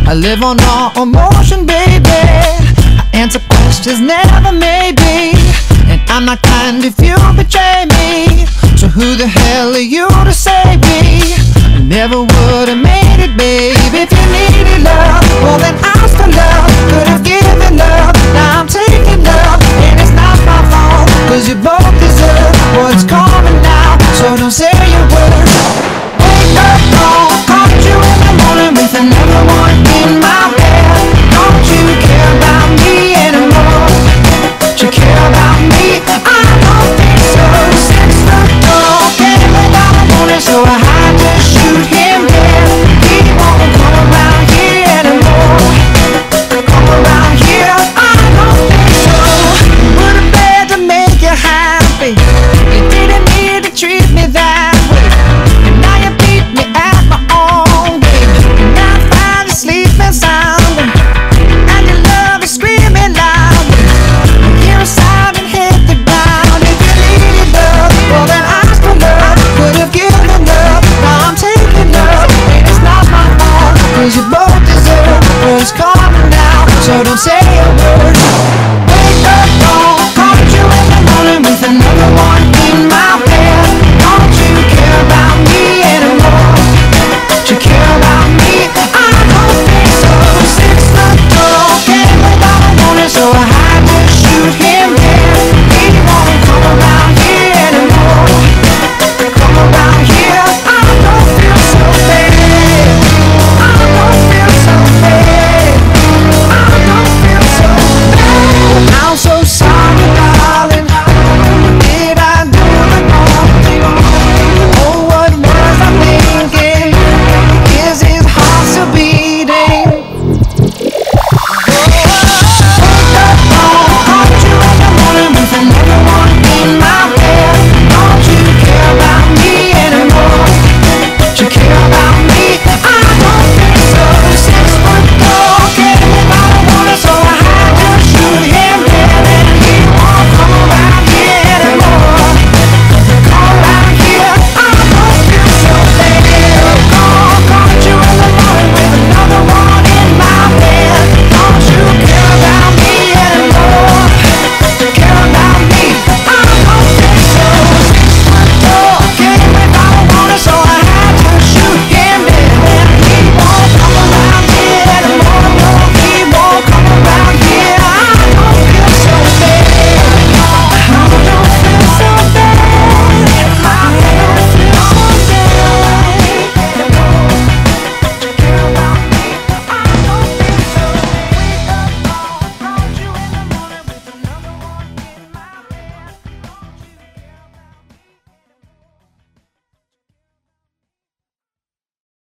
I live on all emotion, baby. I answer questions, never maybe. And I'm not kind if you betray me. So who the hell are you to save me? I never would've made it, babe. If you needed love, well then I still love. Could've given love, now I'm taking love. And it's not my fault, 'cause you're both